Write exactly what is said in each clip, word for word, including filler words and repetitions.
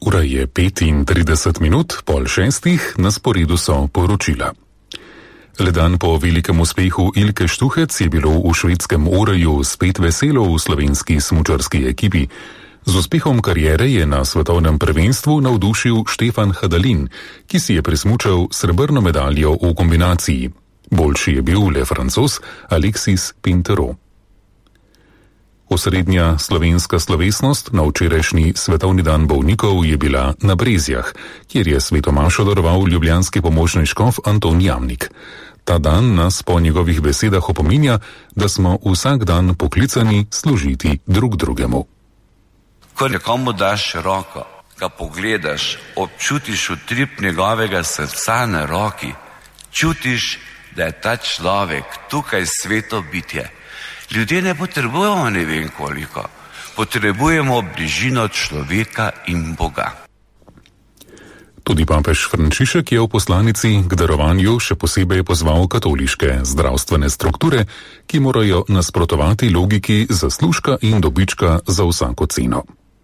Ura je petintrideset minut, pol šestih, na sporedu so poročila. Le dan po velikem uspehu Ilke Štuhec je bilo v švedskem Oraju spet veselo v slovenski smučarski ekipi. Z uspehom kariere je na svetovnem prvenstvu navdušil Štefan Hadalin, ki si je prismučal srebrno medaljo v kombinaciji. Boljši je bil le Francoz Alexis Pintero. Osrednja slovenska slovesnost na včerajšnji svetovni dan bolnikov je bila na Brezjah, kjer je svetomašo daroval ljubljanski pomočni škof Anton Jamnik. Ta dan nas po njegovih besedah opominja, da smo vsak dan poklicani služiti drug drugemu. Ko nekomu daš roko, ga pogledaš, občutiš utrip njegovega srca na roki, čutiš, da je ta človek tukaj sveto bitje. Ljudje ne potrebujemo ne vem koliko, potrebujemo bližino človeka in Boga. Tudi papež Frančišek je v poslanici k darovanju še posebej pozval katoliške zdravstvene strukture, ki morajo nasprotovati logiki zaslužka in dobička za vsako ceno.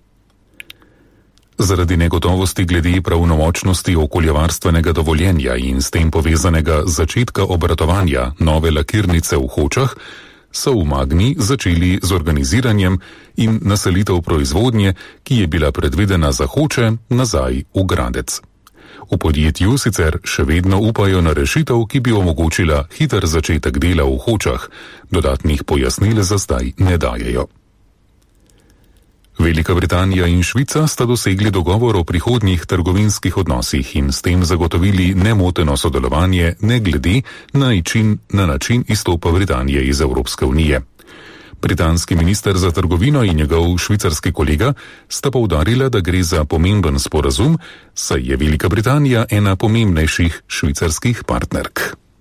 Zaradi negotovosti glede pravnomočnosti okoljevarstvenega dovoljenja in s tem povezanega začetka obratovanja nove lakirnice v Hočah, so v Magni začeli z organiziranjem in naselitev proizvodnje, ki je bila predvidena za Hoče, nazaj v Gradec. V podjetju sicer še vedno upajo na rešitev, ki bi omogočila hiter začetek dela v Hočah, dodatnih pojasnil za zdaj ne dajejo. Velika Britanija in Švica sta dosegli dogovor o prihodnjih trgovinskih odnosih in s tem zagotovili nemoteno sodelovanje ne glede na način, na način izstopa Britanije iz Evropske unije. Britanski minister za trgovino in njegov švicarski kolega sta poudarila, da gre za pomemben sporazum, saj je Velika Britanija ena pomembnejših švicarskih partnerk.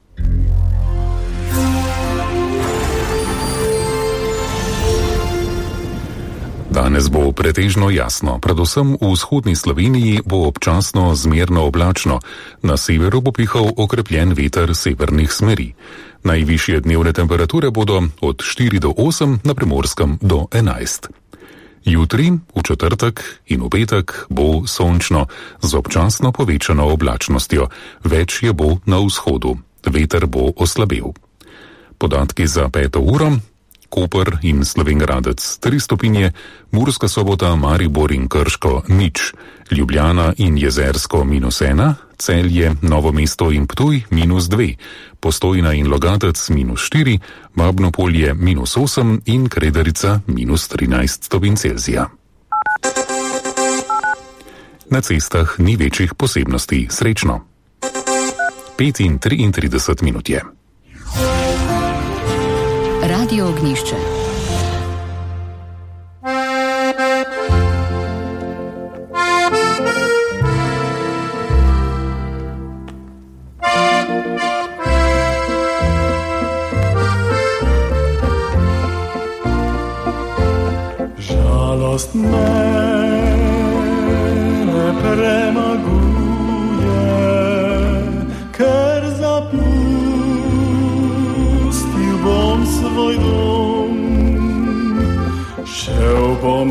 Danes bo pretežno jasno, predvsem v vzhodni Sloveniji bo občasno zmerno oblačno, na severu bo pihal okrepljen veter severnih smeri. Najvišje dnevne temperature bodo od štiri do osem, na Primorskem do enajst. Jutri, v četrtek in v petek bo sončno, z občasno povečano oblačnostjo, več je bo na vzhodu, veter bo oslabel. Podatki za peto uro. Koper in Slovenj Gradec tri stopinje, Murska Sobota, Maribor in Krško nič, Ljubljana in Jezersko minus ena, Celje, Novo mesto in Ptuj minus dve, Postojna in Logatec minus štiri, Babno Polje minus osem in Kredarica minus trinajst stopinj Celzija. Na cestah ni večjih posebnosti, srečno. pet in triintrideset minut je. Radio Ognjišče. Žalost me premaguje, ker zapustil bom svoj dom, šel bom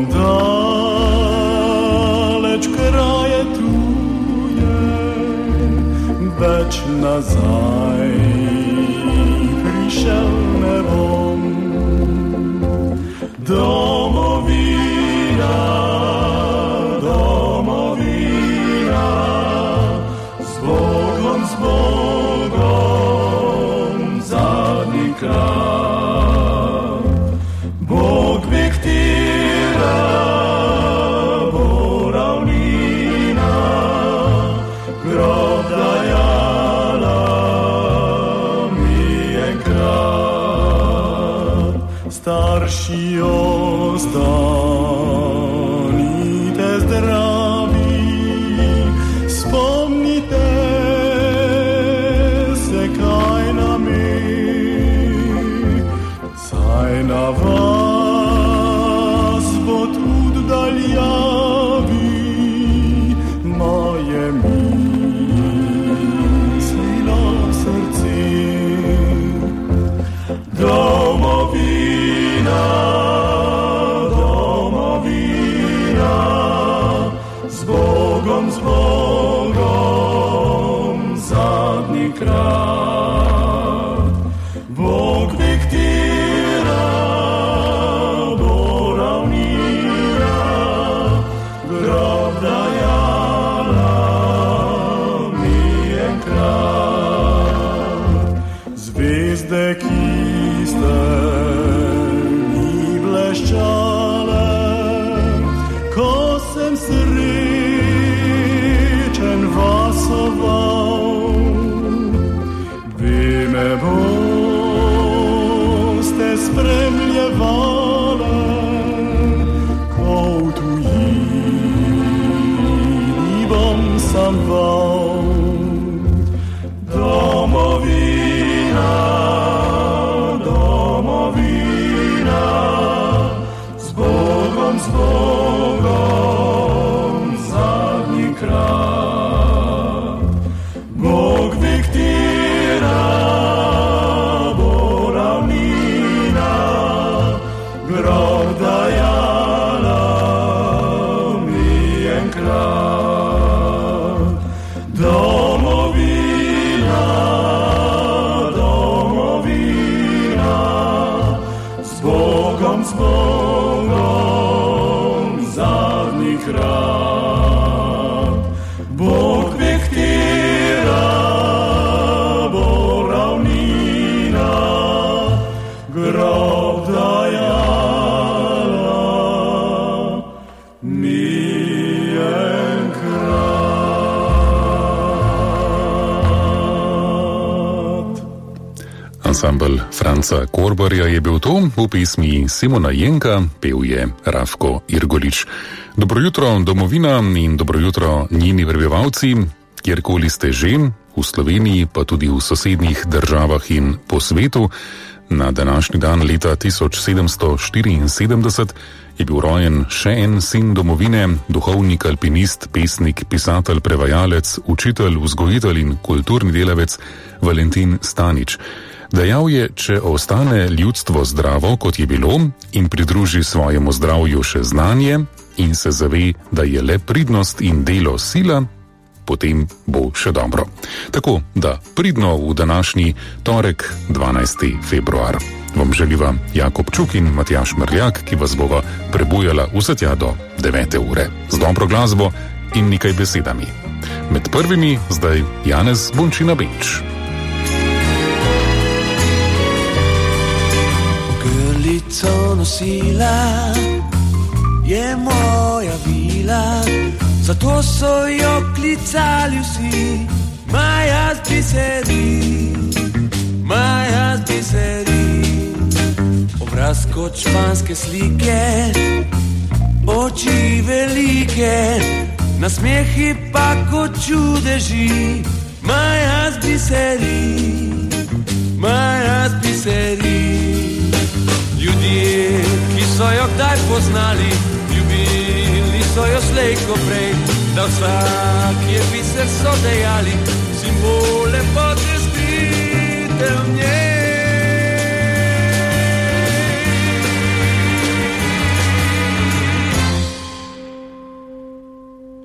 daleč kraje tuje, več nazaj prišel ne bom. Domovina, domovina, z Bogom, z Bogom, zadnji kraj. Bog vihtira, bo ravnina, grob dajala mi enkrat. Starši ostanite zdravi, spomnite se, kaj nam je, saj na vas bo tudi daljavi moje mislilo srce. Domovina, domovina, rošen vasoval. Vi me boste spremljevale, ko v tujini bom sam val. Domovina, domovina, z Bogom, z Bogom, zadnji krat. Bog diktira, bo ravnina, grob dajala mi enkrat. Domovina, domovina, z Bogom, z Bogom, zadnji krat. Bog diktira, bo ravnina, grob dajala mi enkrat. Ansambel Franca Korbarja je bil to, v pesmi Simona Jenka pel je Rafko Irgolič. Dobro jutro, domovina, in dobro jutro njeni prebivalci, kjerkoli ste že, v Sloveniji pa tudi v sosednjih državah in po svetu. Na današnji dan leta tisoč sedemsto štiriinsedemdeset je bil rojen še en sin domovine, duhovnik, alpinist, pesnik, pisatelj, prevajalec, učitelj, vzgojitelj in kulturni delavec Valentin Stanič. Dejal je, če ostane ljudstvo zdravo, kot je bilo, in pridruži svojemu zdravju še znanje in se zave, da je le pridnost in delo sila, potem bo še dobro. Tako da pridno v današnji torek, dvanajsti februar. Vam želiva Jakob Čuk in Matjaž Mrljak, ki vas bova prebujala vse tja do devete ure. Z dobro glasbo in nekaj besedami. Med prvimi zdaj Janez Bončina Benč. Grlico nosila je moja vila, zato so jo klicali vsi Maja z biseri, Maja z biseri. Obraz kot španske slike, oči velike, nasmehi pa kot čudeži. Maja z biseri, Maja z biseri. Ljudje, ki so jo kdaj poznali, ljubili so jo slej ko prej, da vsak je biser, so dejali, simbole lepote skrite v njej.